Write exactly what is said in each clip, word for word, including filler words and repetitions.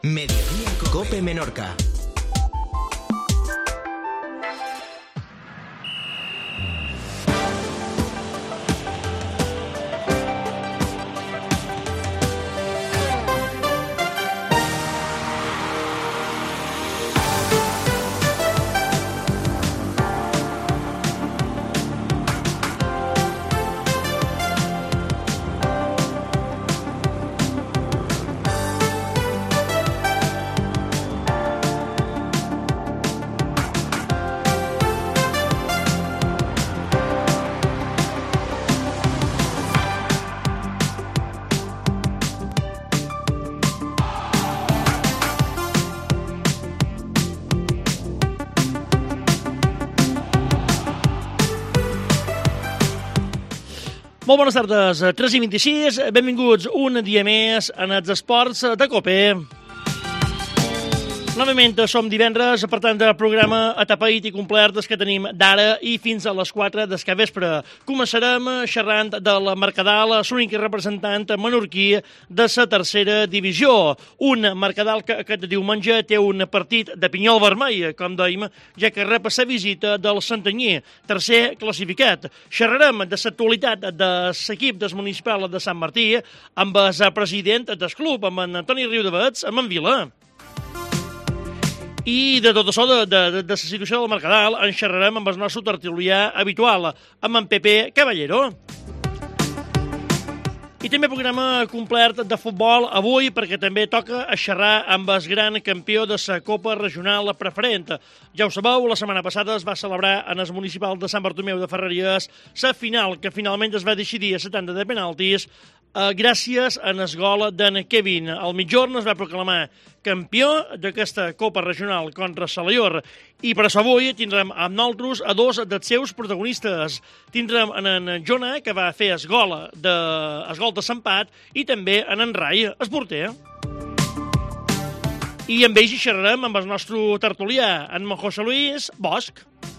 Mediodía Cope Menorca. Molt bones tardes, tres i vint-i-sis, benvinguts un dia més en els esports de Cope. Novament som divendres, per tant, del programa atapeït i complet des que tenim d'ara i fins a les quatre des que vespre. Començarem xerrant del Mercadal, l'únic representant menorquí de la tercera divisió. Un Mercadal que aquest diumenge té un partit de pinyol vermell, com dèiem, ja que rep la visita del Santanyí, tercer classificat. Xerrarem de l'actualitat de l'equip del municipal de Sant Martí amb el president del club, amb en Antoni Riudavets, amb en Vila. I de tot això, de, de, de la situació del Mercadal, en xerrarem amb el nostre tertulià habitual, amb en Pepe Caballero. I també programa complet de futbol avui, perquè també toca xerrar amb el gran campió de la Copa Regional Preferent. Ja ho sabeu, la setmana passada es va celebrar en el municipal de Sant Bartomeu de Ferreries la final, que finalment es va decidir a setanta de penaltis, eh, gràcies a el gol d'en Kevin. Al mitjorn es va proclamar campió d'aquesta Copa Regional contra Salaior. I per això avui tindrem amb nosaltres a dos dels seus protagonistes. Tindrem en en Jona, que va fer el gol de, el gol de l'empat, i també en en Rai, el porter. I amb ells hi xerrarem amb el nostre tertulià, en José Luis Bosch.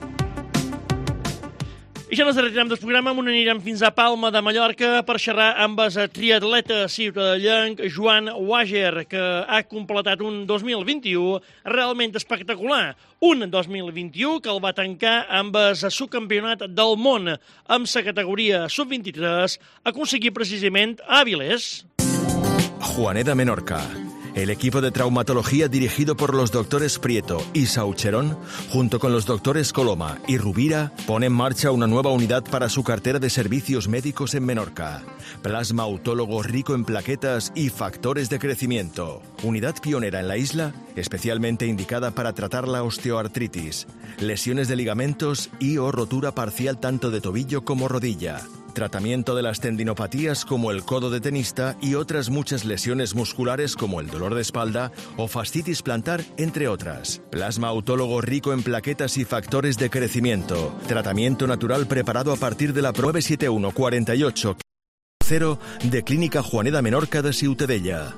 I ja ens retirem del programa, on anirem fins a Palma de Mallorca per xerrar amb el triatleta ciutadellenc Joan Wager, que ha completat un dos mil vint-i-u realment espectacular. Un dos mil vint-i-u que el va tancar amb el subcampionat del món amb la categoria sub vint-i-tres, aconseguir precisament a Avilés. Juaneda Menorca. El equipo de traumatología dirigido por los doctores Prieto y Saucherón, junto con los doctores Coloma y Rubira, pone en marcha una nueva unidad para su cartera de servicios médicos en Menorca. Plasma autólogo rico en plaquetas y factores de crecimiento. Unidad pionera en la isla, especialmente indicada para tratar la osteoartritis, lesiones de ligamentos y o rotura parcial tanto de tobillo como rodilla. Tratamiento de las tendinopatías como el codo de tenista y otras muchas lesiones musculares como el dolor de espalda o fascitis plantar, entre otras. Plasma autólogo rico en plaquetas y factores de crecimiento. Tratamiento natural preparado a partir de la nueve siete uno cuarenta y ocho cero de Clínica Juaneda Menorca de Ciutadella.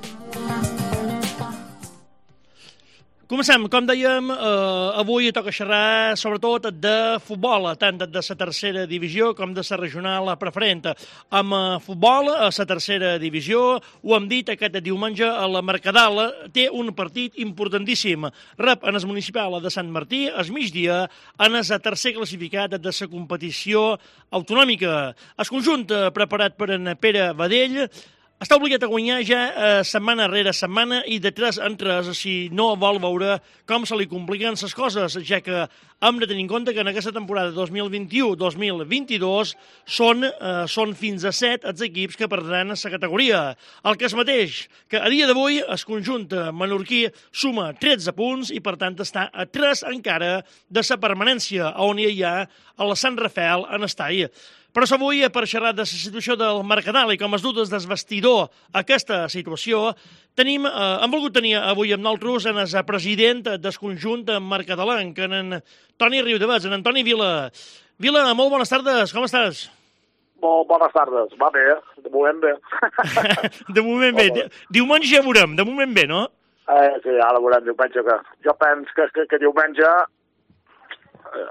Comencem, com dèiem, eh, avui toca xerrar sobretot de futbol, tant de la tercera divisió com de la regional preferent. Amb eh, futbol, a la tercera divisió, ho hem dit aquest diumenge, el Mercadal té un partit importantíssim. Rep en el municipal de Sant Martí, al migdia, en el tercer classificat de la competició autonòmica. El conjunt preparat per en Pere Badell està obligat a guanyar ja eh, setmana rere setmana i de tres en tres si no vol veure com se li compliquen les coses, ja que hem de tenir en compte que en aquesta temporada dos mil vint-i-u dos mil vint-i-dos són, eh, són fins a set els equips que perdran la categoria. El que és mateix, que a dia d'avui el conjunt menorquí suma tretze punts i per tant està a tres encara de la permanència, on hi ha el Sant Rafael en Estall. Però avui, per xerrar de la situació del Mercadal i com es dutes del vestidor aquesta situació, tenim, eh, hem volgut tenir avui amb nosaltres en el president del conjunt mercadalenc, en Antoni Riudavets, en Antoni Vila. Vila, molt bones tardes, com estàs? Molt bones tardes, va bé, de moment bé. De moment bé, diumenge ja veurem, de moment bé, no? Eh, sí, ara veurem diumenge que... Jo penso que, que, que diumenge... Eh,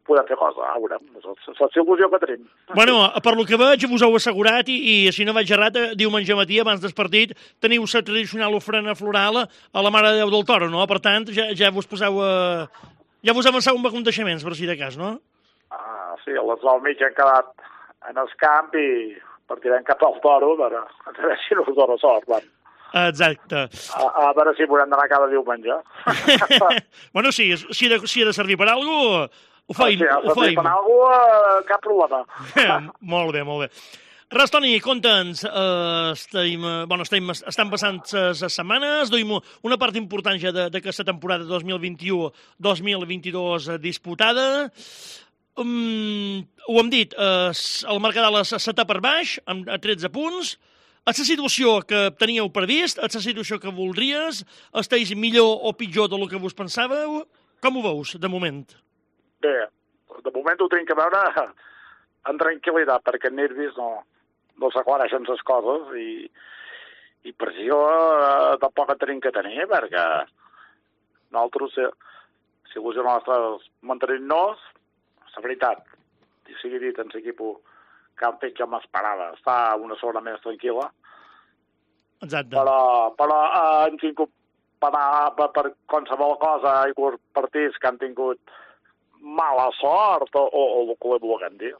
podem fer cosa, a veure, és la il·lusió que tenim. Bueno, per lo que veig, vos heu assegurat, i, i si no vaig errat, diumenge matí, abans del partit, teniu la tradicional ofrena floral a la Mare de Déu del Toro, no? Per tant, ja, ja vos poseu... A... Ja vos avanceu amb aconteixements, per si de cas, no? Ah, sí, a les nou mig han quedat en el camp i partirem cap al Toro, a veure, a veure si no us dona sort, van. Exacte. A, a veure si haurem d'anar cada diumenge. Bueno, sí, si ha de, si ha de servir per alguna cosa, ho feim. Sí, ho feim. Per alguna cosa, cap problema. Molt bé, molt bé. Res, Toni, conta'ns, uh, estem, uh, bueno, estem, estan passant les setmanes, duim una part important ja d'aquesta temporada dos mil vint-i-u dos mil vint-i-dos disputada. Um, ho hem dit, uh, el Mercadal es setà per baix, amb tretze punts. És la situació que teníeu previst? És la situació que voldries? Esteu millor o pitjor del que vos pensàveu? Com ho veus, de moment? Bé, de moment ho tenim que veure en tranquil·litat, perquè en nervis no, no s'aclareixen les coses i, i per això eh, tampoc en tenim que tenir, perquè nosaltres, si, si il·lusió nostra és mantenir-nos, la veritat, i sigui dit en l'equip que han fet ja m'esperava, està una zona més tranquil·la. Exacte. Però, però eh, hem tingut per, per, per qualsevol cosa i per partits que han tingut mala sort o, o, o el que li vulguem dir.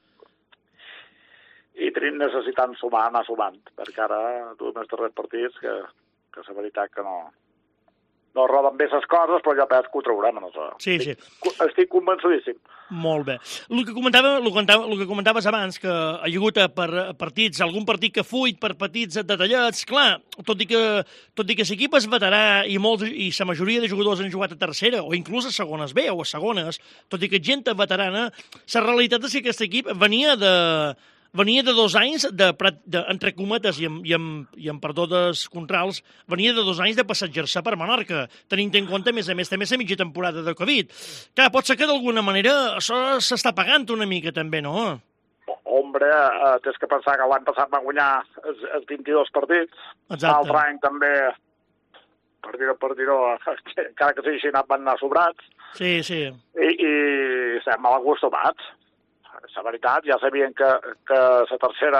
I tenim necessitant sumar, anar sumant, perquè ara duem els darrers partits que, que la veritat que no... No roden bé les coses, però ja penso que ho traurem. No sé. Sí, sí. Estic, estic convençudíssim. Molt bé. El que, comentava, el, que comentava, el que comentaves abans, que ha hagut per partits, algun partit que fuit per petits detallats, clar, tot i que, tot i que l'equip és veterà i, molts, i la majoria de jugadors han jugat a tercera, o inclús a segones B o a segones, tot i que gent veterana, la realitat és que aquest equip venia de... Venia de dos anys, de, de, entre cometes i amb, i, amb, i amb perdó dels contrals, venia de dos anys de passejar-se per Menorca, tenint en compte, a més a més, també la mitja temporada de Covid. Clar, pot ser que d'alguna manera això s'està pagant una mica també, no? Hombre, eh, tens que pensar que l'any passat van guanyar els, els vint-i-dos partits. L'altre any també, per dir-ho, per dir-ho, encara que sigui així, van anar sobrats. Sí, sí. I, i estem mal acostumats. La veritat, ja sabien que, que la tercera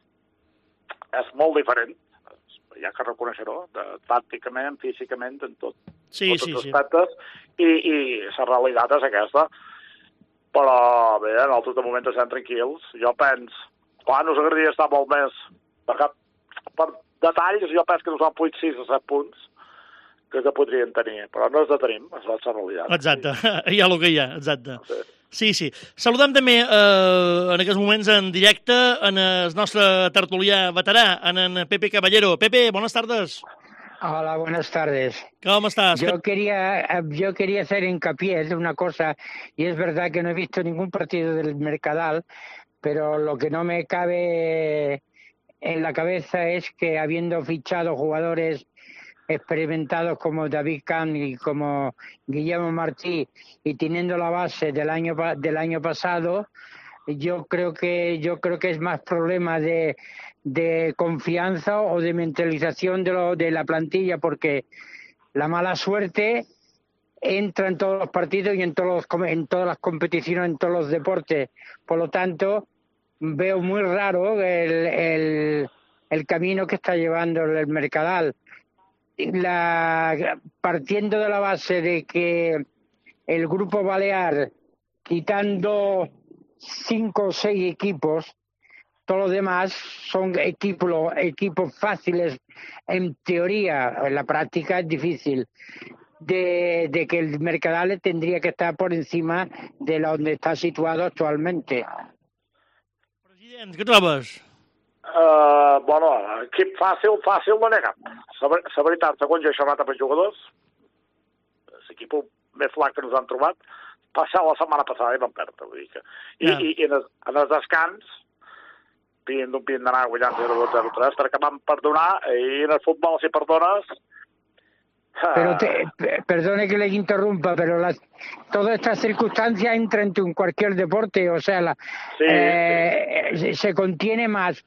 és molt diferent, ja que reconeixerò, tàcticament, físicament, en tot, sí, tots sí, els aspectes, sí. i, i la realitat és aquesta. Però bé, nosaltres de moment estem tranquils. Jo penso, clar, nos agradaria estar molt més, perquè per detalls jo penso que nos han puit sis o set punts que que podrien tenir, però no els de tenim, és la realitat. Exacte, sí. Hi ha el que hi ha, exacte. Sí. Sí, sí. Saludem també eh, en aquests moments en directe en el nostre tertulià veterà, en, en Pepe Caballero. Pepe, buenas tardes. Hola, buenas tardes. ¿Cómo estás? Yo quería, yo quería hacer hincapié en una cosa, y es verdad que no he visto ningún partido del Mercadal, pero lo que no me cabe en la cabeza es que habiendo fichado jugadores experimentados como David Camp y como Guillermo Martí y teniendo la base del año del año pasado, yo creo que yo creo que es más problema de, de confianza o de mentalización de lo, de la plantilla, porque la mala suerte entra en todos los partidos y en todos los, en todas las competiciones, en todos los deportes. Por lo tanto, veo muy raro el, el, el camino que está llevando el Mercadal. La, partiendo de la base de que el Grupo Balear, quitando cinco o seis equipos, todos los demás son equipos, equipos fáciles en teoría, en la práctica es difícil, de, de que el Mercadal tendría que estar por encima de donde está situado actualmente. President, què trobes? Uh, bueno, equip fàcil, fàcil no n'hi ha cap. La veritat, segons jo he xerrat amb els jugadors, l'equip més flac que ens han trobat, passar la setmana passada i van perdre. Vull dir que... I, yeah. i, i en, el, en els descans, pillin d'un pillin d'anar guanyant zero dos zero tres, perquè van perdonar, i en el futbol, si perdones... Pero te, perdone que le interrumpa, pero las, todas estas circunstancias entran en cualquier deporte, o sea, la, sí, eh, sí. Se, se contiene más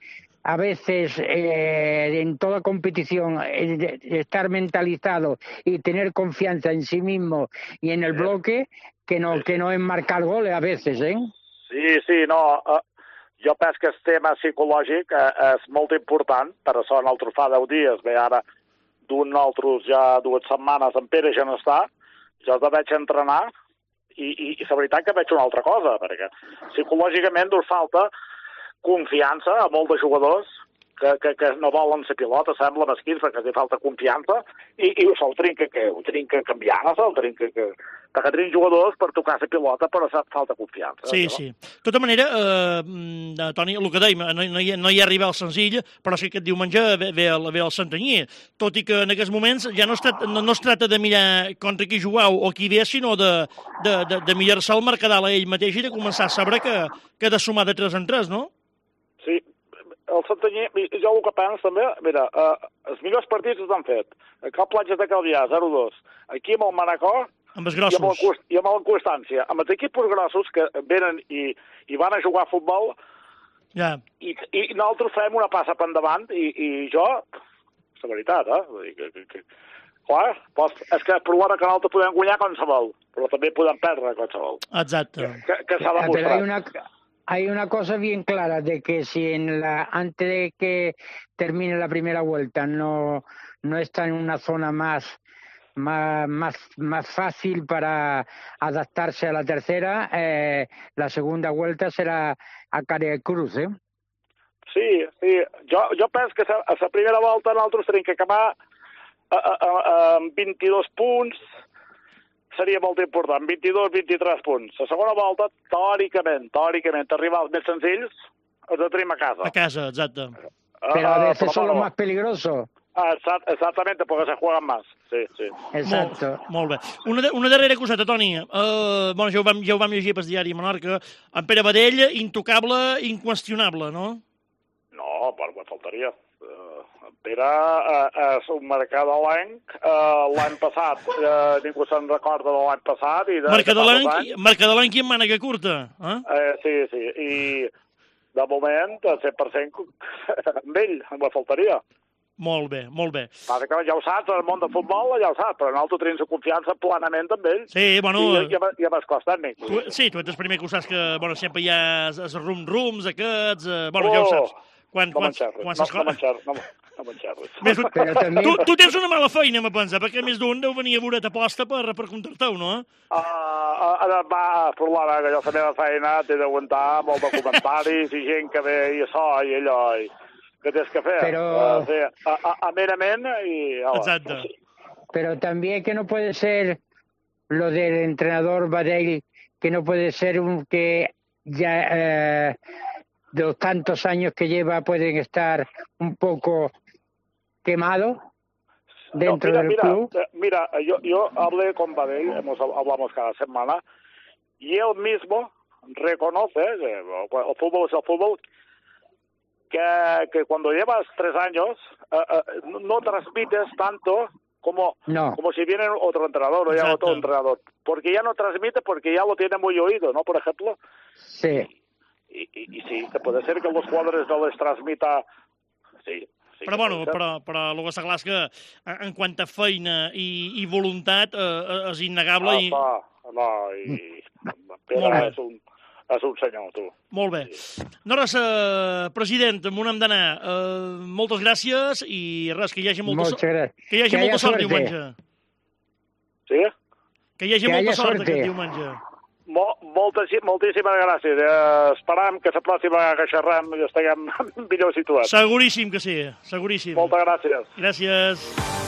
a veces eh, en toda competición eh, estar mentalizado y tener confianza en sí mismo y en el bloque que no, que no es marcar goles a veces, ¿eh? Sí, sí, no... Uh, jo penso que el tema psicològic uh, és molt important, per això nosaltres fa deu dies, bé, ara d'un nosaltres ja dues setmanes, en Pere ja no està, jo el veig entrenar i, i, i la veritat que veig una altra cosa, perquè psicològicament us falta confiança a molts de jugadors que, que, que no volen ser pilota, sembla mesquins perquè els falta confiança i, i se'l trinca, que ho trinca canviant, se'l trinca que... perquè tenim jugadors per tocar la pilota però falta confiança. Sí, no? Sí. De tota manera, eh, Toni, el que dèiem, no, no, hi, no hi ha arribat al senzill, però sí que aquest diumenge ve, ve, el, ve el Santanyí, tot i que en aquests moments ja no es tracta, no, no es tracta de mirar contra qui jugueu o qui ve, sinó de, de, de, de mirar-se el Mercadal a ell mateix i de començar a saber que, que ha de sumar de tres en tres, no? Sí, el Santanyí, jo el que penso també, mira, eh, els millors partits els han fet. A Cap Platges de Calvià, zero dos. Aquí amb el Manacor, amb els grossos. I amb, el, i amb la Constància. Amb els equips grossos que venen i, i van a jugar a futbol, ja. i, i nosaltres fem una passa per endavant, i, i jo, la veritat, eh? Vull dir que, que, que, clar, pues, és que el problema que nosaltres podem guanyar qualsevol, però també podem perdre qualsevol. Exacte. Que, que s'ha demostrat. Hay una, hay una cosa bien clara de que si en la, antes de que termine la primera vuelta no, no está en una zona más Más, más, más fácil para adaptarse a la tercera, eh, la segunda vuelta será a cara cruz, ¿eh? Sí, sí. Jo, jo penso que a la primera volta nosaltres tenim que acabar amb vint-i-dos punts, seria molt important, vint-i-dos vint-i-tres punts. La segona volta, teòricament, teòricament, arribar als més senzills, els tenim a casa. A casa, exacte. Pero a veces uh, son los más peligrosos. Exact, exactamente, porque se juegan más. Sí, sí. Exacto. Molt, molt bé. Una, de, una darrera coseta, Toni. Uh, bueno, ja ho, vam, ja ho vam llegir pel diari Menorca. En Pere Badell, intocable, inqüestionable, no? No, però me faltaria. Uh, en Pere uh, és un mercadolenc. Uh, l'any passat, uh, ningú se'n recorda de l'any passat. Mercadolenc, mercadolenc i amb mànega curta. Eh? Uh, sí, sí. I de moment, al cent per cent amb ell, me faltaria. Molt bé, molt bé. Passa que ja ho saps, el món de futbol ja ho saps, però nosaltres tenim confiança plenament amb ell. Sí, bueno... I, i, i amb els cos tècnics. Tu, sí, tu ets el primer que ho saps que, bueno, sempre hi ha els rum-rums aquests, eh, bueno, oh, ja ho saps. Quan, no quan, m'enxerres, quan no, no m'enxerres, no, no m'enxerres. Més, tu, tu, tu tens una mala feina, me pensa, perquè més d'un deu venir a veure t'aposta per, per contractar-ho, no? Uh, uh, va, problema, que jo la meva feina té d'aguantar molt de comentaris i gent que ve i això i allò, i... que tienes que hacer, pero uh, sí, a, a, a merament y... Oh, exacto. Pero también que no puede ser lo del entrenador Badell, que no puede ser un que ya eh, de los tantos años que lleva pueden estar un poco quemados dentro no, mira, del mira, club. Mira, yo, yo hablé con Badell, hemos, hablamos cada semana, y él mismo reconoce, que el fútbol es el fútbol, Que, que cuando llevas tres años uh, uh, no transmites tanto como, no. como si viene otro entrenador o ya otro entrenador. Porque ya no transmite, porque ya lo tiene muy oído, ¿no? Por ejemplo. Sí. Y, y, y sí, que puede ser que los jugadores no les transmita... Sí. Sí, però, bueno, però, però el que està clar és que en quant a feina i, i voluntat eh, és innegable. Ah, i... va, no, i... Però és un... és un senyor, tu. Molt bé. No, res, eh, president, on hem d'anar? Eh, moltes gràcies i res, que hi hagi molta, so que hi hagi que molta sort diumenge. Sí? Que hi hagi que molta sort aquest diumenge. Mol, moltes, moltíssimes gràcies. Eh, esperam que la pròxima que xerrem estiguem millor situats. Seguríssim que sí, seguríssim. Moltes gràcies. Gràcies.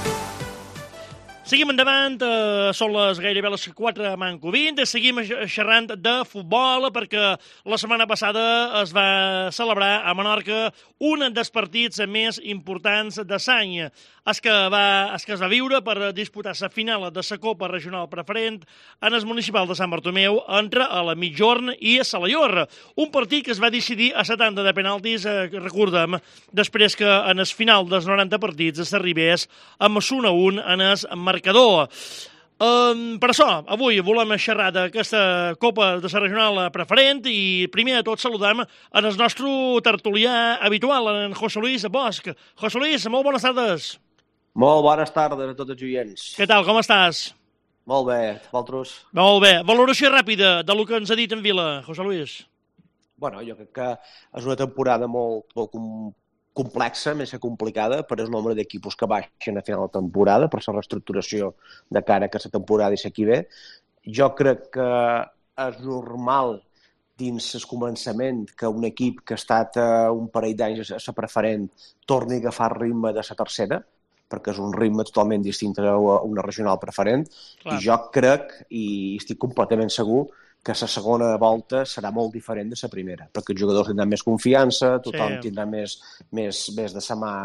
Seguim endavant, eh, són les gairebé les quatre manco vint, seguim xerrant de futbol perquè la setmana passada es va celebrar a Menorca un dels partits més importants de l'any. És que, va, és que es va viure per disputar la final de la Copa Regional Preferent en el municipal de Sant Bartomeu entre a la Mitjorn i a Salallor. Un partit que es va decidir a setanta de penaltis, eh, recordem, després que en el final dels noranta partits s'arribés amb un a un en el marcador. Um, per això, avui volem xerrar d'aquesta Copa de la Regional Preferent i primer de tot saludem en el nostre tertulià habitual, en José Luis Bosch. José Luis, molt bones tardes. Molt bones tardes a tots els oients. Què tal, com estàs? Molt bé, vosaltres? Molt bé. Valoració ràpida de lo que ens ha dit en Vila, José Luis. Bueno, jo crec que és una temporada molt, molt complexa, més que complicada, per el nombre d'equipos que baixen a final de temporada, per la reestructuració de cara que la temporada i s'aquí ve. Jo crec que és normal dins el començament que un equip que ha estat un parell d'anys a la preferent torni a agafar ritme de la tercera, perquè és un ritme totalment distint a una regional preferent. Clar. I jo crec, i estic completament segur, que la segona volta serà molt diferent de la primera, perquè els jugadors tindran més confiança, tothom sí. tindrà més, més, més de sa mà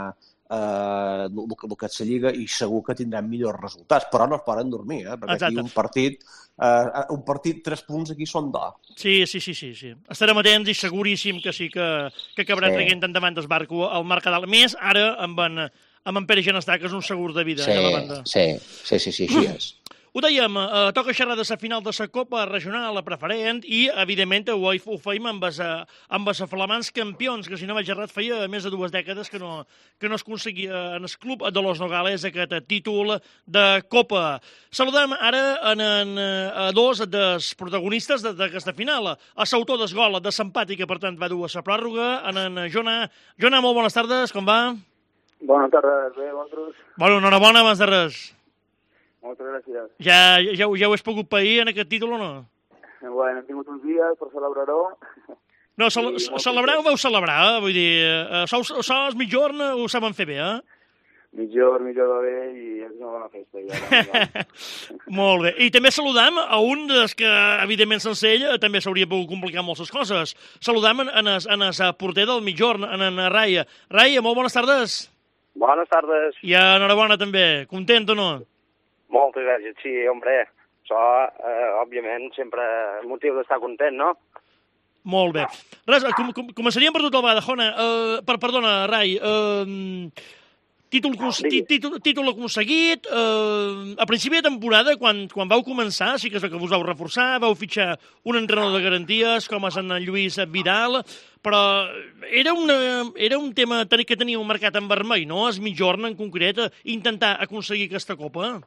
eh, el, el que és la Lliga i segur que tindran millors resultats, però no es poden dormir, eh? Perquè Exacte. Aquí un partit, eh, un partit, tres punts aquí són d'or. Sí, sí, sí, sí, sí. Estarem atents i seguríssim que sí que, que acabarà sí. traient endavant el barco al Mercadal. Més ara amb en, amb en Pere Genestà, que és un segur de vida sí, a la banda. Sí, sí, sí, sí, així és. Ho dèiem, eh, toca xerrar de la final de la Copa Regional a Preferent i, evidentment, ho, ho feim amb els, amb els flamants campions, que si no vaig errat feia més de dues dècades que no, que no es aconseguia en el club de Los Nogales aquest títol de Copa. Saludem ara en, en, a dos dels protagonistes d'aquesta final. A l'autor del gol de l'empat i que, per tant, va dur a la pròrroga, en, en Jona. Jona, molt bones tardes, com va? Bones tardes, bé, vosaltres? Bueno, enhorabona abans de res. Moltes gràcies. Ja, ja, ja ho has pogut pair en aquest títol o no? Bueno, hem tingut uns dies per celebrar-ho. No, cele celebrar ho vau celebrar, eh? Vull dir, eh, sous, sous mitjorn ho saben fer bé, eh? Mitjorn, mitjorn va bé i és una bona festa. Ja, Molt bé. I també saludam a un dels que, evidentment, sense ell també s'hauria pogut complicar moltes coses. Saludam en, en, es, en el porter del mitjorn, en, en Rai. Rai, molt bones tardes. Bones tardes. I enhorabona també. Content o no? Moltes gràcies, sí, hombre. Això, eh, òbviament, sempre és motiu d'estar content, no? Molt bé. Res, com, com, començaríem per tot el Badajona. Uh, per, perdona, Rai. Uh, títol, títol, títol aconseguit. Uh, a principi de temporada, quan, quan vau començar, sí que és que us vau reforçar, vau fitxar un entrenador de garanties, com és en Lluís Vidal, però era, una, era un tema que tenia un mercat en vermell, no? Es mitjorn, en concret, intentar aconseguir aquesta Copa.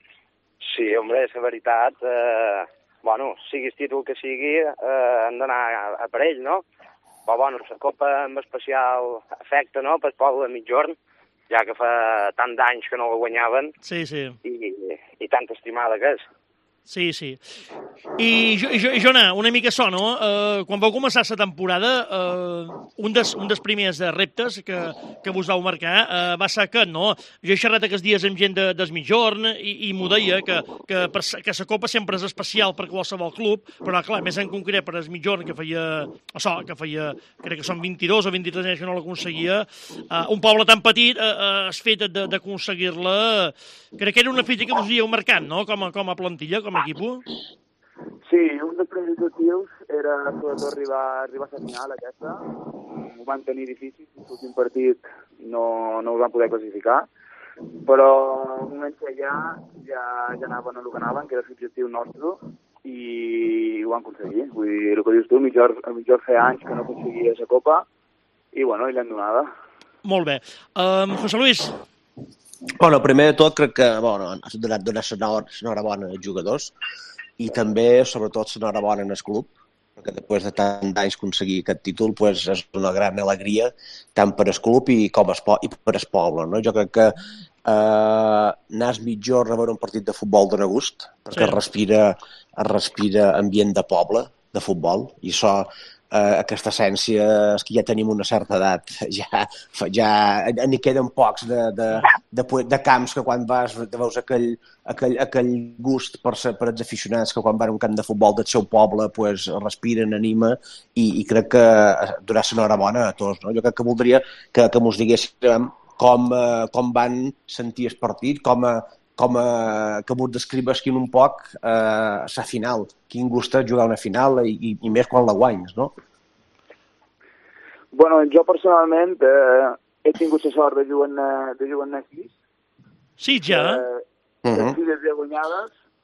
Sí, home, és la veritat. Eh, bueno, siguis títol que sigui, eh, han d'anar a, a per ell, no? Però, bueno, la Copa amb especial efecte, no?, pel poble de mitjorn, ja que fa tant d'anys que no la guanyaven. Sí, sí. I, i tan estimada que és. Sí, sí. I, i Jona, una mica això, no? Uh, quan vau començar la temporada, uh, un, des, un dels primers reptes que, que vos vau marcar uh, va ser aquest, no? Jo he xerrat aquests dies amb gent de, des mitjorn i, i m'ho deia, que, que, per, que la Copa sempre és especial per qualsevol club, però, clar, més en concret per el mitjorn, que feia, això, que feia, crec que són vint-i-dos o vint-i-tres anys que no l'aconseguia, uh, un poble tan petit, uh, es fet d'aconseguir-la, crec que era una fita que vos havíeu marcat, no?, com a, com a plantilla, com a equip. Sí, un dels primers objectius era sobretot arribar, arribar a la final aquesta. Ho van tenir difícil, l'últim partit no, no ho van poder classificar, però al moment que ja, ja, ja anaven a el que anaven, que era l'objectiu nostre, i ho van aconseguir. Vull dir, el que dius tu, mitjor, mitjor feia anys que no aconseguia la Copa, i bueno, i l'hem donada. Molt bé. Um, José Luis. Bueno, primer de tot crec que bueno, has donat donar l'enhorabona als jugadors i també, sobretot, l'enhorabona en el club, perquè després de tant d'anys aconseguir aquest títol pues, és una gran alegria tant per al club i com es, i per al poble. No? Jo crec que eh, anar al mitjorn a veure un partit de futbol dona gust, perquè sí. es, respira, es respira ambient de poble, de futbol, i això Uh, aquesta essència, és que ja tenim una certa edat, ja, ja n'hi queden pocs de, de, de, de camps que quan vas veus aquell, aquell, aquell gust per, ser, per els aficionats que quan van a un camp de futbol del seu poble pues, respiren, anima i, i crec que donar l'enhorabona a tots. No? Jo crec que voldria que, que mos diguéssim com, com van sentir el partit, com a com a, que vos descrivessin un poc eh, la final. Quin gust és jugar una final i, i, i més quan la guanyes, no? Bueno, jo personalment eh, he tingut la sort de jugar en, de jugar en sis. Sí, ja? Eh, uh -huh. sis de guanyades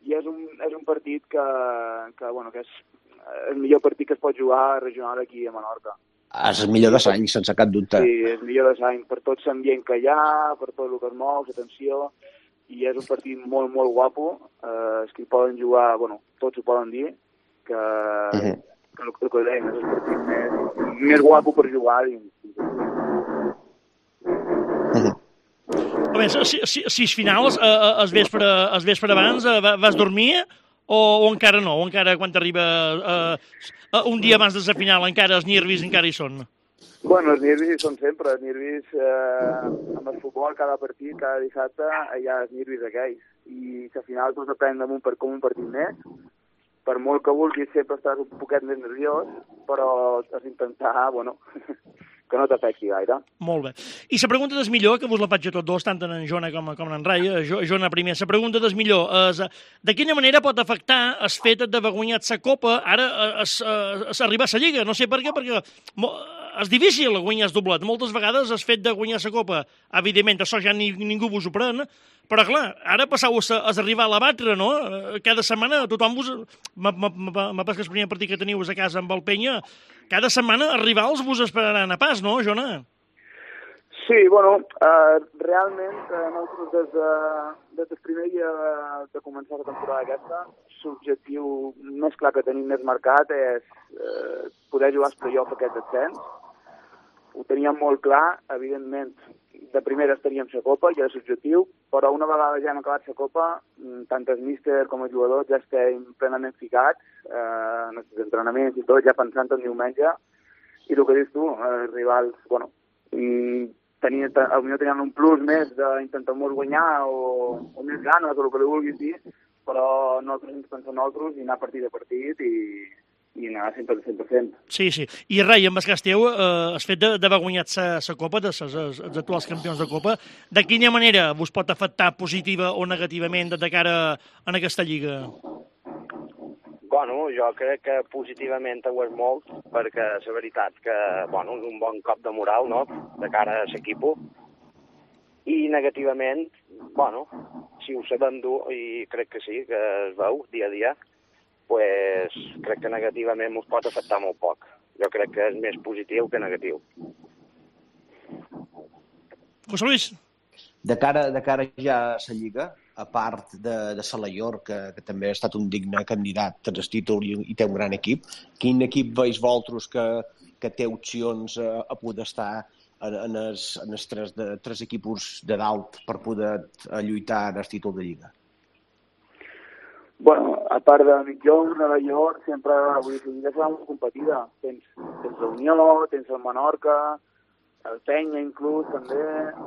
i és un, és un partit que, que, bueno, que és el millor partit que es pot jugar regional aquí a Menorca. És el millor de l'any, sense cap dubte. Sí, és el millor de l'any, per tot l'ambient que hi ha, per tot el que es mou, l'atenció, i és un partit molt, molt guapo. Eh, els que hi poden jugar, bueno, tots ho poden dir, que, uh -huh. que el que deim és el partit més, més guapo per jugar dins. Uh -huh. A més, si, si, si és finals, eh, el vespre, el vespre abans, eh, vas dormir o, o encara no? O encara quan t'arriba eh, un dia abans de la final encara els nervis encara hi són? Bueno, els nervis hi són sempre. Els nervis, eh, amb el futbol, cada partit, cada dissabte, hi ha els nervis aquells. I la final tot depèn d'un per com un partit més. Per molt que vulguis sempre estàs un poquet més nerviós, però has d'intentar, bueno, que no t'afecti gaire. Molt bé. I la pregunta del millor, que vos la faig a tots dos, tant en Jona com, com en Rai, Jona primer, la pregunta del millor és de quina manera pot afectar el fet d'haver guanyat la Copa ara es, es, es arribar a la Lliga? No sé per què, perquè és difícil guanyar el doblet. Moltes vegades el fet de guanyar la Copa, evidentment, això ja ni, ningú vos ho pren, però clar, ara passau a, a arribar a la batre, no? Cada setmana tothom vos... M'ha pas que el primer partit que teniu a casa amb el Penya, cada setmana els rivals vos esperaran a pas, no, Jona? Sí, bueno, uh, realment uh, nosaltres des, de, des del primer dia de, de començar la temporada aquesta, l'objectiu més clar que tenim més marcat és uh, poder jugar als play-off aquest descens. Ho teníem molt clar, evidentment, de primera estaríem a la Copa, ja és l'objectiu, però una vegada ja hem acabat la Copa, tant el míster com els jugadors ja estem plenament ficats eh, en els entrenaments i tot, ja pensant en diumenge, i el que dius tu, els rivals, bueno, tenia, potser tenien un plus més d'intentar molt guanyar o, o més ganes, o el que li vulguis dir, però nosaltres ens pensem nosaltres i anar partit a partit i, i anar sempre al cent per cent. Sí, sí. I Rai, amb el cas teu, eh, el fet d'haver guanyat la Copa, de els actuals campions de Copa, de quina manera vos pot afectar positiva o negativament de cara a aquesta lliga? Bueno, jo crec que positivament ho és molt, perquè és la veritat que, bueno, és un bon cop de moral, no?, de cara a l'equip. I negativament, bueno, si ho sabem dur, i crec que sí, que es veu dia a dia, pues crec que negativament us pot afectar molt poc. Jo crec que és més positiu que negatiu. José Luis? De cara, de cara ja a la Lliga, a part de, de Salaior, que, que també ha estat un digne candidat al títol i, i té un gran equip, quin equip veus vosaltres que, que té opcions a, a poder estar en, en, els, en els tres, de, tres equips de dalt per poder lluitar en el títol de Lliga? Bueno, a part de Migjorn, Nova York, sempre vull dir, ja serà molt competida. Tens, tens la Unió, tens el Menorca, el Penya inclús, també.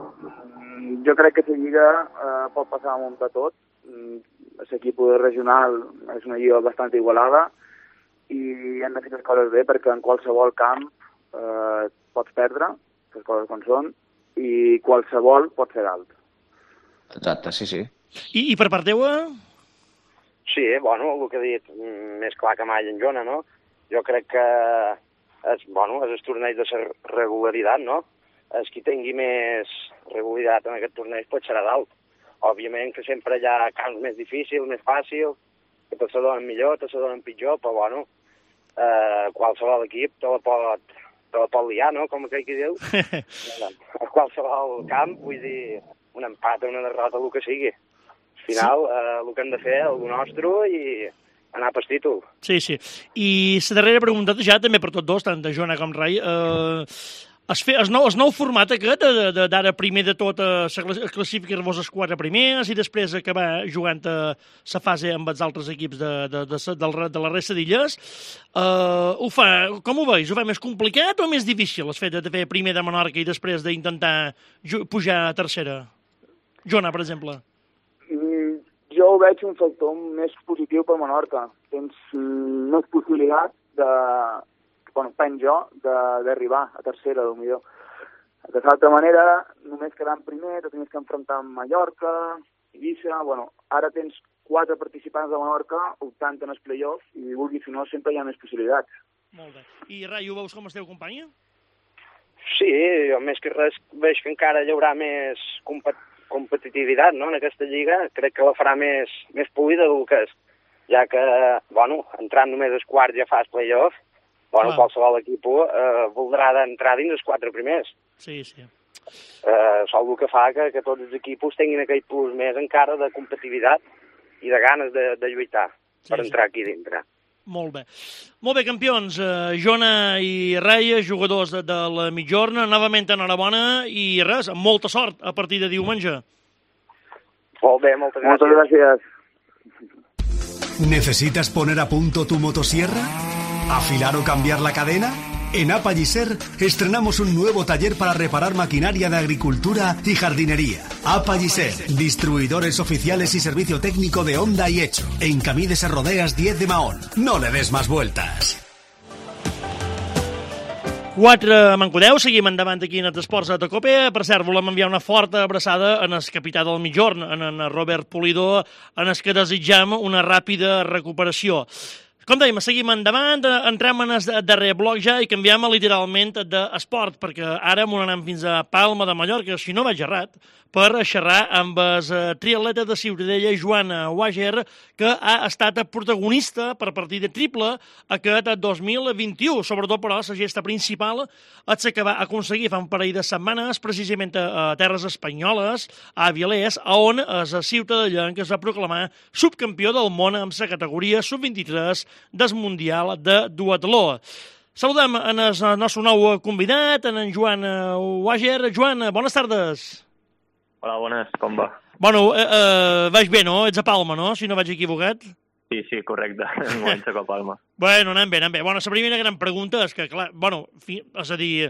Jo crec que la lliga eh, pot passar a muntar tot. L'equip regional és una lliga bastant igualada i hem de fer les coses bé perquè en qualsevol camp eh, pots perdre, les coses com són, i qualsevol pot ser dalt. Exacte, sí, sí. I, i per part teua? Sí, bueno, el que he dit, més clar que mai en Jona, no? Jo crec que és, bueno, és el torneig de la regularitat, no? El qui tingui més regularitat en aquest torneig pot serà dalt. Òbviament que sempre hi ha camps més difícils, més fàcils, que te se donen millor, te se donen pitjor, però bueno, eh, qualsevol equip te la pot, te la pot liar, no? Com aquell que diu. A qualsevol camp, vull dir, un empat o una derrota, el que sigui. Al final, sí. eh, el que hem de fer és el nostre i anar pel títol. Sí, sí. I la darrera pregunta ja també per tots dos, tant de Jona com Rai. Eh, es, fe, es, nou, es nou format aquest, d'ara primer de tot eh, classificar-vos els quatre primers i després acabar jugant a la fase amb els altres equips de, de, de, de, de la resta d'illes, eh, ho fa, com ho veus? Ho fa més complicat o més difícil el fet de fer primer de Menorca i després d'intentar pujar a tercera? Jona, per exemple. Jo ho veig un factor més positiu per Menorca. Tens mm, més possibilitat de, bueno, penso jo, d'arribar a tercera, potser. De l'altra manera, només quedant primer, te tenies que enfrontar amb Mallorca, Eivissa, bueno, ara tens quatre participants de Menorca optant en els play-offs i vulguis o no, sempre hi ha més possibilitats. Molt bé. I Rai, ho veus com esteu, companya? Sí, jo més que res veig que encara hi haurà més, compet competitivitat, no?, en aquesta lliga, crec que la farà més, més polida del que és, ja que, bueno, entrant només als quarts ja fas play-off, bueno, ah. qualsevol equip eh, voldrà d'entrar dins els quatre primers. Sí, sí. Eh, sol el que fa que, que tots els equips tinguin aquell plus més encara de competitivitat i de ganes de, de lluitar sí, per entrar sí. aquí dintre. Molt bé. Molt bé, campions. Uh, Joana i Reia, jugadors de, de la mitjorna, novament enhorabona i res, amb molta sort a partir de diumenge. Molt bé, moltes gràcies. Moltes gràcies. ¿Necesitas poner a punto tu motosierra? ¿Afilar o cambiar la cadena? En Apalliser estrenamos un nuevo taller para reparar maquinaria de agricultura y jardinería. Apalliser, distribuidores oficiales y servicio técnico de Honda y Hecho. En Camí de Serrodeas diez de Mahón. No le des más vueltas. quatre Mancudeu, seguim endavant aquí en els esports de Cope. Per cert, volem enviar una forta abraçada en el capità del Mitjorn, en en Robert Polidor, en el que desitjam una ràpida recuperació. Com dèiem, seguim endavant, entrem en el darrer bloc ja i canviem literalment d'esport, perquè ara m'ho anem fins a Palma de Mallorca, si no vaig errat, per xerrar amb el triatleta de Ciutadella, Joan Wager, que ha estat protagonista per partida triple aquest dos mil vint-i-u. Sobretot, però, la gesta principal és que va aconseguir fa un parell de setmanes, precisament a terres espanyoles, a Avilés, on el ciutadellenc es va proclamar subcampió del món amb la categoria sub vint-i-tres del Mundial de Duatló. Saludem en el nostre nou convidat, en Joan Wager. Joan, bones tardes. Hola, bones, com va? Bueno, eh, eh, vaig bé, no? Ets a Palma, no? Si no vaig equivocat. Sí, sí, correcte. Enguany soc a Palma. Bueno, anem bé, anem bé. Bueno, la primera gran pregunta és que, clar, bueno, fi, és a dir,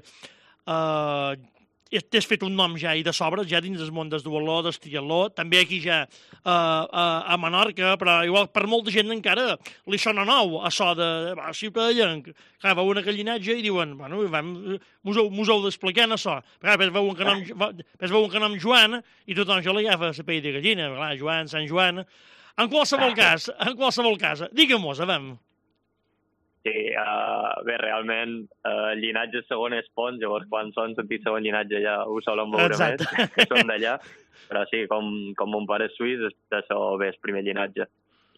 eh, t'has fet un nom ja i de sobres, ja dins del món del duatló, del triatló, també aquí ja uh, uh, a Menorca, però igual per molta gent encara li sona nou a so de uh, ciutadellenc. Clar, veuen aquell llinatge i diuen, bueno, mos heu, mos heu d'explicar en això. Clar, després veuen que nom, després veuen que nom Joan i tothom ja li agafa la pell de gallina, clar, Joan, Sant Joan. En qualsevol cas, en qualsevol cas, digue'm-mos, a veure. Sí, uh, bé, realment uh, el llinatge segon és Pons, llavors quan són sentit segon llinatge ja ho solen veure Exacte. més, que són d'allà, però sí, com, com mon pare és suís, això bé, és primer llinatge.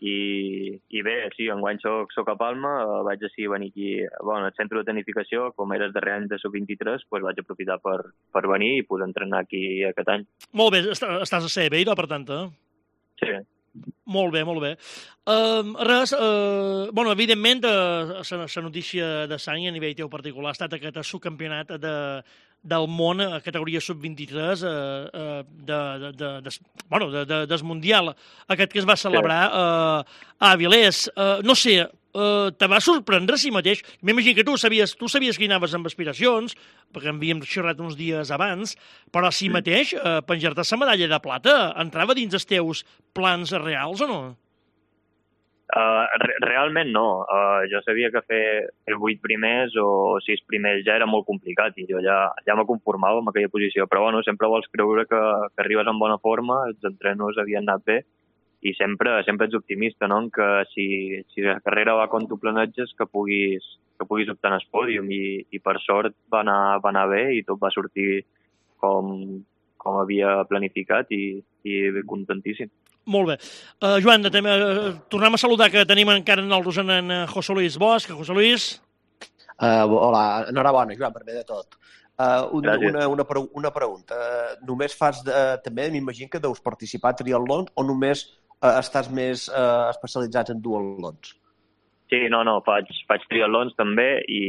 I, i bé, sí, enguany soc, soc a Palma, uh, vaig decidir venir aquí, bueno, al centre de tecnificació, com era el darrer any de sub vint-i-tres, pues vaig aprofitar per, per venir i poder entrenar aquí aquest any. Molt bé, estàs a ser bé, per tant, eh? Sí. Molt bé, molt bé. Uh, res, uh, bueno, evidentment, uh, la notícia de sang a nivell teu particular ha estat aquest subcampionat de, del món a categoria sub vint-i-tres uh, uh, de, de, de, de, bueno, de, de, del Mundial, aquest que es va celebrar uh, a Avilés. Uh, no sé, uh, te va sorprendre a si mateix? M'imagino que tu sabies, tu sabies que hi anaves amb aspiracions, perquè havíem xerrat uns dies abans, però a si mateix, uh, penjar-te la medalla de plata, entrava dins els teus plans reals o no? Uh, re realment no. Uh, jo sabia que fer els vuit primers o sis primers ja era molt complicat i jo ja, ja me conformava amb aquella posició. Però bueno, sempre vols creure que, que arribes en bona forma, els entrenos havien anat bé i sempre, sempre ets optimista, no? Que si, si la carrera va com tu planeges, que puguis, que puguis optar en el pòdium i, i per sort va anar, va anar bé i tot va sortir com, com havia planificat i, i contentíssim. Molt bé. Uh, Joan, també, uh, tornem a saludar que tenim encara en el Rosan en José Luis Bosch. José Luis. Uh, hola, enhorabona, Joan, per bé de tot. Uh, un, una, una, una pregunta. Uh, només fas, de, també m'imagino que deus participar a triatlons o només uh, estàs més uh, especialitzat en duatlons? Sí, no, no, faig, faig triatlons també i...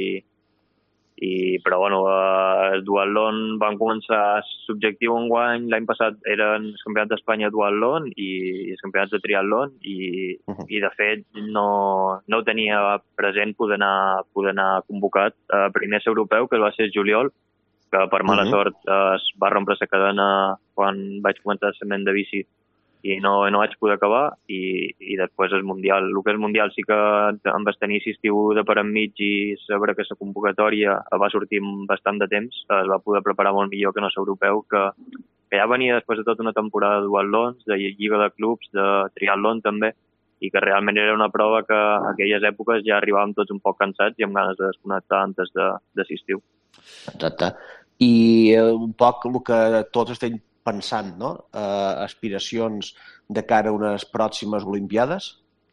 I, però bueno, eh, el duatlon van començar subjectiu enguany, l'any passat eren els campionats d'Espanya duatlon i els campionats de triatlon i, uh -huh. i de fet no, no ho tenia present poder anar, poder anar convocat a primer europeu, que va ser juliol, que per mala uh -huh. sort eh, es va rompre la cadena quan vaig començar el segment de bici i no, no vaig poder acabar i, i després el Mundial. El que és Mundial sí que em vas tenir estiu de per enmig i saber que la convocatòria va sortir bastant de temps, es va poder preparar molt millor que no l'europeu, que, que ja venia després de tota una temporada de duatlons, de lliga de clubs, de triatlon també, i que realment era una prova que a aquelles èpoques ja arribàvem tots un poc cansats i amb ganes de desconnectar antes de, de l'estiu. Exacte. I un poc el que tots estem pensant, no? Eh, aspiracions de cara a unes pròximes Olimpiades?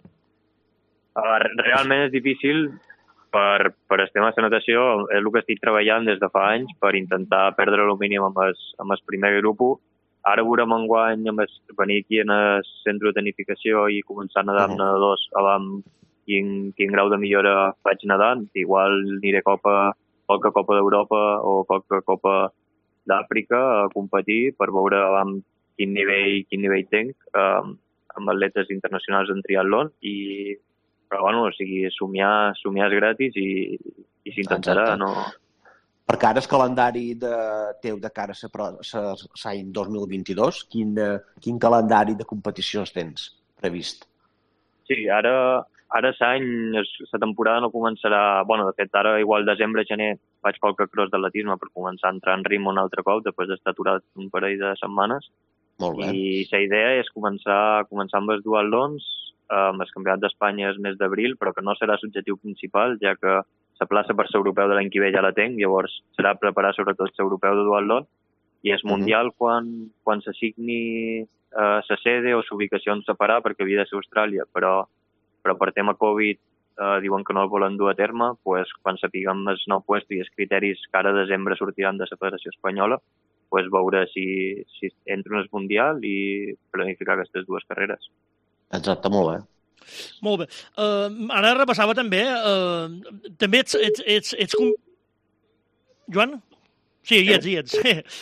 Uh, realment és difícil per, per el tema de natació. És el que estic treballant des de fa anys per intentar perdre el mínim amb el, amb el primer grup. Ara veurem enguany amb el, venir aquí en el centre de tecnificació i començar a nedar amb uh-huh. nedadors a veure quin, quin grau de millora faig nedant. Igual aniré copa, qualque Copa d'Europa o qualque Copa d'Àfrica a competir per veure amb quin nivell, quin nivell tenc um, amb atletes internacionals en triatlon i però bueno, o sigui, somiar, somiar és gratis i, i s'intentarà, no? Perquè ara el calendari de, teu de cara a l'any dos mil vint-i-dos, quin, quin calendari de competicions tens previst? Sí, ara, ara l'any, la temporada no començarà... Bueno, de fet, ara igual desembre, gener, faig qualque cross d'atletisme per començar a entrar en ritme un altre cop, després d'estar aturat un parell de setmanes. Molt bé. I la idea és començar, començar amb els duatlons, amb el Campionat d'Espanya és mes d'abril, però que no serà l'objectiu principal, ja que la plaça per l'europeu de l'any que ve ja la tenc, llavors serà preparar sobretot l'europeu de duatlon, i el mundial uh-huh. quan, quan s'assigni eh, la sede o l'ubicació on separar, perquè havia de ser Austràlia, però, però per tema Covid eh, diuen que no el volen dur a terme, pues, quan sapiguem el nou puesto i els criteris que ara a desembre sortiran de la Federació Espanyola, pues, veure si, si entro en el mundial i planificar aquestes dues carreres. Exacte, molt bé. Molt bé. Uh, ara repassava també... Uh, també ets... ets, ets, ets com... Joan? Sí, hi ets, hi ets.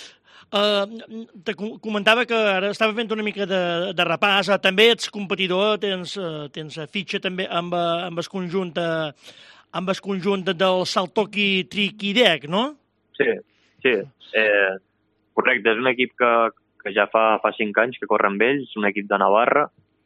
Uh, te comentava que ara estava fent una mica de, de repàs. Uh, també ets competidor, tens, uh, tens fitxa també amb, uh, amb el conjunt, uh, amb el conjunt del Saltoki Triquidec, no? Sí, sí. Eh, correcte, és un equip que, que ja fa, fa cinc anys que corre amb ells, un equip de Navarra,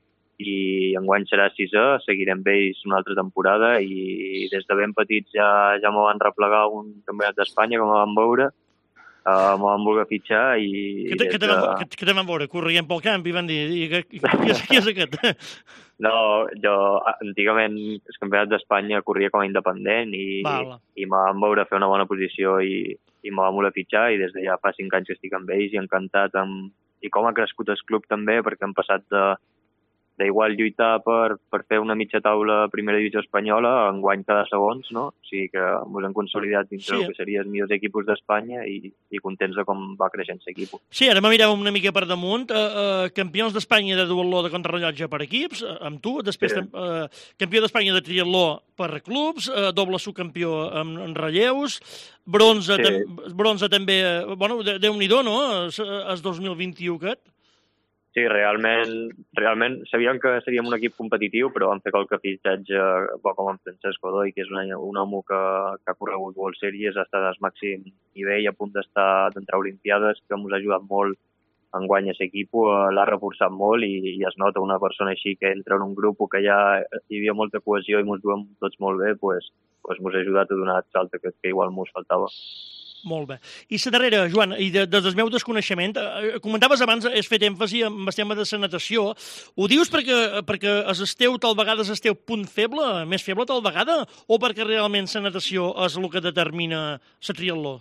i enguany serà sisè, seguirem amb ells una altra temporada i des de ben petits ja, ja m'ho van replegar un campionat d'Espanya, com van veure, uh, m'ho van voler fitxar i... Què te, de... van, que, que te van veure? Corrien pel camp i van dir, i, i, qui, és, qui és aquest? No, jo antigament el campionat d'Espanya corria com a independent i, i me van veure fer una bona posició i, i me van voler fitxar i des de ja fa cinc anys que estic amb ells i encantat amb... i com ha crescut el club també, perquè hem passat de d'igual lluitar per, per fer una mitja taula a primera divisió espanyola, enguany cada segons, no? O sigui que ens hem consolidat dins sí. del que serien els millors equipos d'Espanya i, i contents de com va creixent l'equip. Sí, ara me miràvem una mica per damunt. Uh, uh, campions d'Espanya de duatló de contrarrellotge per equips, uh, amb tu. Després, sí. uh, campió d'Espanya de triatló per clubs, uh, doble subcampió en, en relleus, bronze, sí. tam, bronze també... Uh, bueno, Déu-n'hi-do, no? És dos mil vint-i-u aquest. Sí, realment, realment sabíem que seríem un equip competitiu, però vam fer qualque fitxatge, com en Francesc Godoy, que és un, un home que, que ha corregut World Series, ha estat al màxim nivell, a punt d'estar d'entrar a Olimpiades, que ens ha ajudat molt en guany a l'equip, l'ha reforçat molt i, i es nota una persona així que entra en un grup que ja hi havia molta cohesió i ens duem tots molt bé, doncs pues, pues mos ha ajudat a donar el salt que, que igual mos faltava. Molt bé. I la darrera, Joan, i de, des del meu desconeixement, eh, comentaves abans, has fet èmfasi amb el tema de la natació. Ho dius perquè, perquè és el teu, tal vegada, és el teu punt feble, més feble tal vegada, o perquè realment la natació és el que determina la triatló?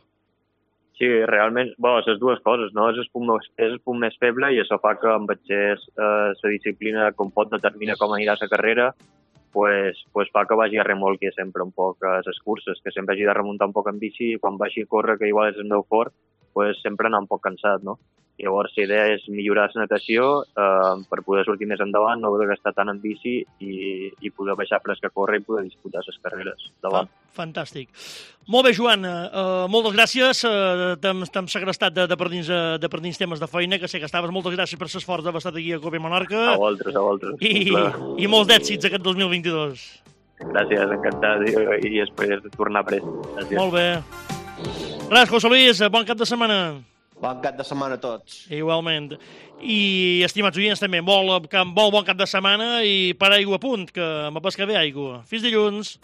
Sí, realment, bueno, les dues coses, no? És el punt, és el punt més feble i això fa que em veig la eh, disciplina com pot determinar com anirà la carrera, pues, pues fa que vagi a remolque sempre un poc a les curses, que sempre hagi de remuntar un poc en bici i quan vagi a córrer, que igual és el meu fort, pues sempre anar un poc cansat, no? Llavors, la idea és millorar la natació eh, per poder sortir més endavant, no haver de gastar tant en bici i, i poder baixar fresca a córrer i poder disputar les carreres davant. Fantàstic. Molt bé, Joan, uh, moltes gràcies. Uh, T'hem segrestat de, de, per dins, uh, de per dins temes de feina, que sé que estaves. Moltes gràcies per l'esforç d'haver estat aquí a Cope Menorca. A vosaltres, a vosaltres. I, i molts d'èxits aquest dos mil vint-i-dos. Gràcies, encantat, i, i espero tornar prest. Gràcies. Molt bé. Res, José Luis, bon cap de setmana. Bon cap de setmana a tots. Igualment. I, estimats oients, també, molt, molt bon cap de setmana i per aigua a punt, que me pesca bé aigua. Fins dilluns.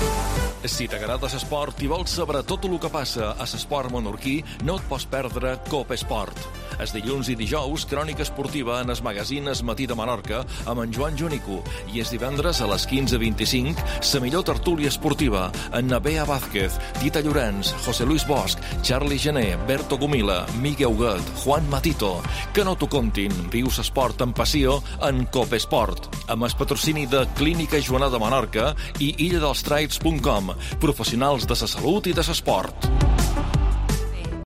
Si t'agrada l'esport i vols saber tot el que passa a l'esport menorquí, no et pots perdre Cope Esport. Es dilluns i dijous, crònica esportiva en es magazín Es Matí de Menorca amb en Joan Jonico. I és divendres a les quinze vint-i-cinc, la millor tertúlia esportiva en Nabea Vázquez, Tita Llorenç, José Luis Bosch, Charlie Gené, Berto Gumila, Miquel Huguet, Juan Matito. Que no t'ho contin, viu l'esport amb passió en Copesport, amb el patrocini de Clínica Joana de Menorca i illa dels trades punt com, professionals de la salut i de l'esport.